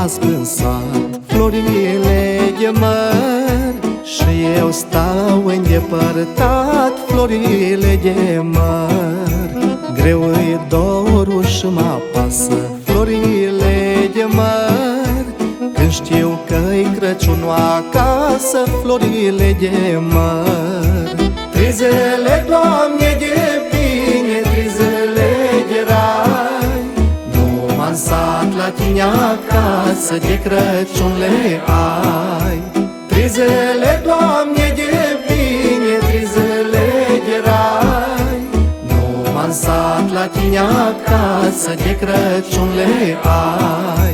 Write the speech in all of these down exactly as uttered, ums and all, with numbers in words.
las în sat florile de măr și eu stau îndepărtat florile de măr. Greu-i dorul și mă apasă florile de măr când știu că-i Crăciunul acasă florile de măr. Trizele, Doamne, de bine, trizele de rai, nu m-am sat la tine acasă, de Crăciun le ai. Trizele, Doamne, de bine, trizele de rai, nu m-am sat la tine acasă, de Crăciun le ai.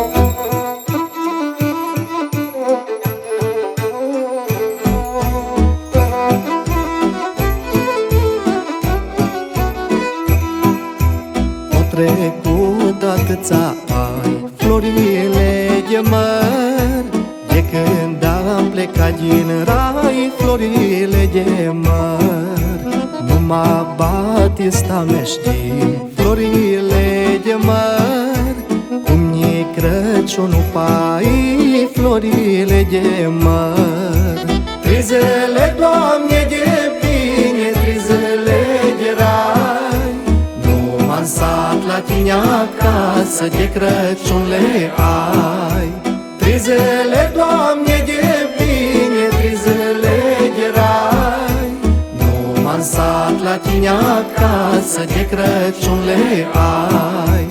Trecut atâția ani florile de măr, de când am plecat din rai florile de măr. Numai Batista mea știi florile de măr, cum-i Crăciunul pai florile de măr. Trizele, Doamne, de bine, trizele de rai, nu m-am sat la tine acasă, de Crăciun le ai. Trizele, Doamne, de bine, trizele de rai, nu m-am sat la tine acasă, de Crăciun le ai.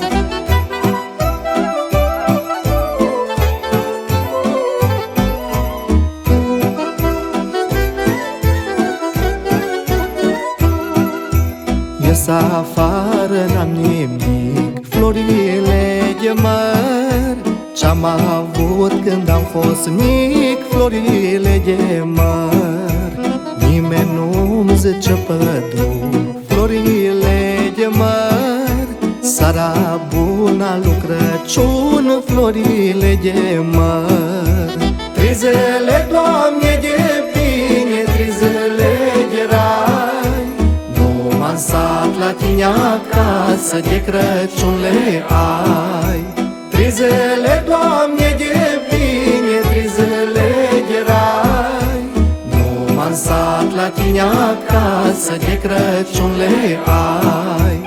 Ies afară, n-am nimic, florile de măr, ce-am avut când am fost mic, florile de măr. Nimeni nu-mi zice păduri, florile de măr, seara bună lui Crăciun, florile de măr. Trizele, Doamne, de bine, trizele de rai, nu m-am sat la tine acasă, de Crăciun le ai. Trizele, Doamne, de bine, trizele de rai, nu m-am sat la tine acasă, de Crăciun le ai.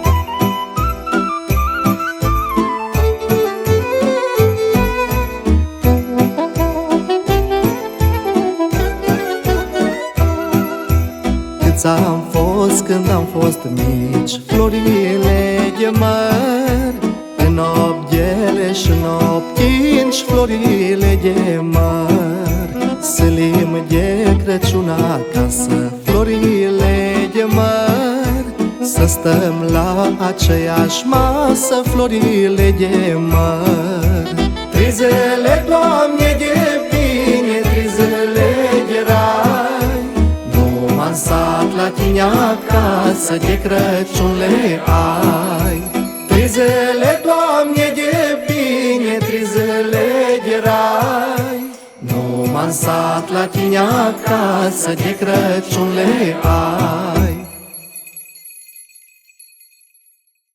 Am fost când am fost mici florile de măr, în obghele și în obchinci florile de măr. Sălim de Crăciun acasă florile de măr, să stăm la aceeași masă florile de măr. Trizele, Doamne, de bine, trizele de rai, m-am sat la tine acasă, de Crăciun le ai. Trizele, Doamne, de bine, trizele de rai, nu m-am sat la tine acasă, de Crăciun le ai.